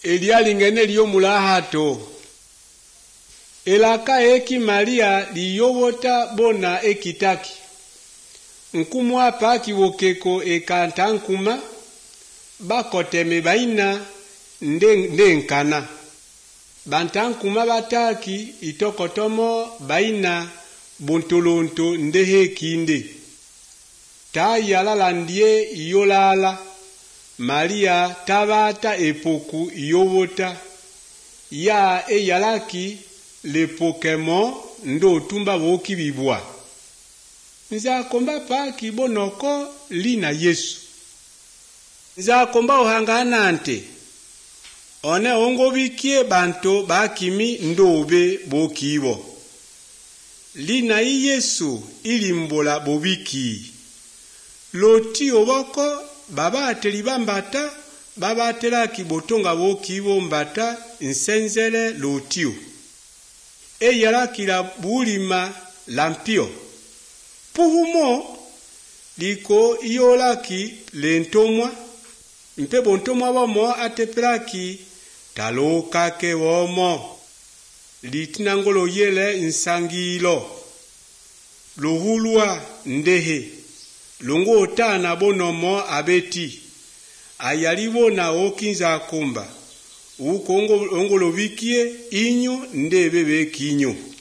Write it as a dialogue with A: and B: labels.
A: elialingene liyo mulahato. Elaka eki Maria liyowota bona ekitaki. Nkumwa paki wokeko ekantankuma bakoteme baina ndenkana. Bantankuma bataki itokotomo baina bontolonto ndehe kinde. Ta yalalandie iyolala. Maria tabata epoku iyowota. Ya eyalaki le Pokemon ndo tumba woki bibwa. Nza komba paki bonoko lina Yesu. Nza komba ohangana ante. One ongo bikie banto bakimi ndobe bokibo. Lina Yesu ilimbola bobiki. Loti oboko baba ateliba mbata baba atelaki botonga bokibo mbata nsenzele lotio. Eyalakila bulima lampio. Puhumo liko iyolaki lentomwa. Mpe bontomwa wamo atepelaki taloka ke womo. Litinangolo yele nsangilo. Lohulwa ndehe. Longo otana bonomo abeti. Ayalibo na okinza akumba. Uko ongolo bikie inyo ndebe kinyo.